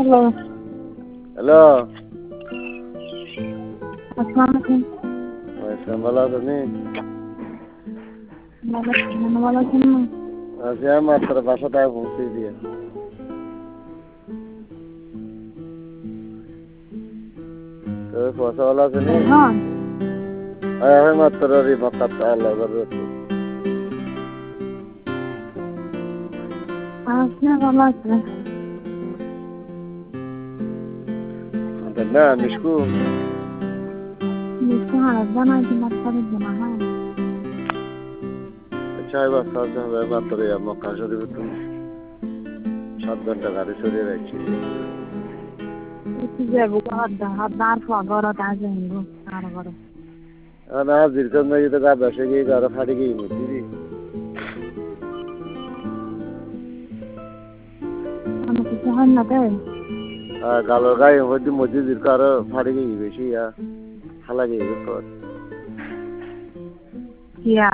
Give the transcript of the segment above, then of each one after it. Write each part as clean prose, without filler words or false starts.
Hello. Hello. अस्सलाम वालेकुम। वैसे वाला तो नहीं। खाने वाला सुनो। ऐसे मात्र बासा टाइप होती दिया। तो बासा वाला तो नहीं। हाँ। है मात्र रिमोट का लगा तो। आपने वाला है। ना मिस्कू। मिस्कू हाँ बना के मत कर देना हाँ। अच्छा है बस साथ में मात्र या मौका जो भी तुम 7 घंटा गाड़ी चले रही थी। इसे वो हदार फागर ताज़े हैं वो सारा करो। ना जिरकन में ये तो क्या बैठे गए गारा फाड़ी गई मुझे भी। हम कुछ हम ना थे। गालों का ये मुझे जिरकार फाड़ी गई वैसे या हला गई तो। क्या?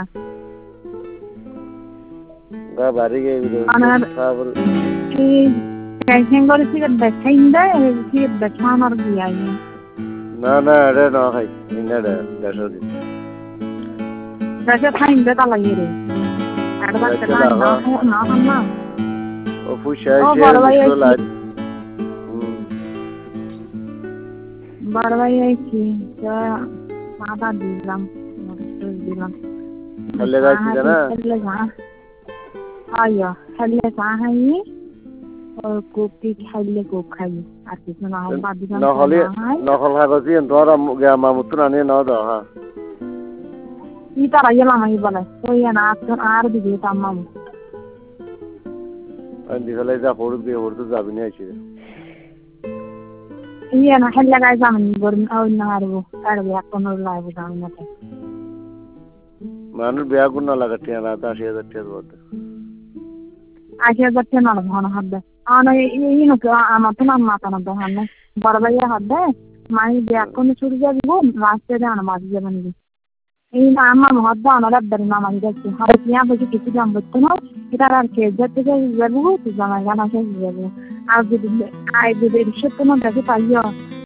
गा बारी गई तो। साबर। कैसे कर सी कर बैठा इंदा सी बैठा मर गया ये। ना अरे ना है इन्हें दर्शक दिन। वैसे था इंदा ताला ये रे। अड़वा चला ना है ना हम ना। ओ फुशाय मिस्को लाज। बड़वाई है कि क्या माता दिलम दिलम हल्लेगा चीज़ ना हल्लेगा आया हल्लेगा है ये और कोपी हल्ले को खाई आती है ना हम बात दिलम ना हल हागजी अंतरा गया मामुत्र आने ना दा हाँ ये तारा ये लामा ये वाला तो ये ना आर भी देता मामू अंधी हल्ले जा होड़ तो जाबिनी है चीज़ ये ना हल्लेगा जामनी गरम और ना वो कर गया कौन लाए वो जामनी ना मानो ब्याह को ना लगती है रात आशिया दट्टे तो होता आशिया दट्टे ना लगवाना हद्द आना ये ना क्या आना तो ना माता ना तो हमने बड़वाई हद्द माई ब्याह को नहीं छुड़ गया वो रास्ते जाना मार दिया बनी ये ना अम्मा हद्द आना रब्बर ना मार दिया हम यहाँ पे किसी काम बच्चे ना kita kerja tu kan, ibu tu jangan jangan kerja ibu. Aku di, aku di riset tu nak jadi payah.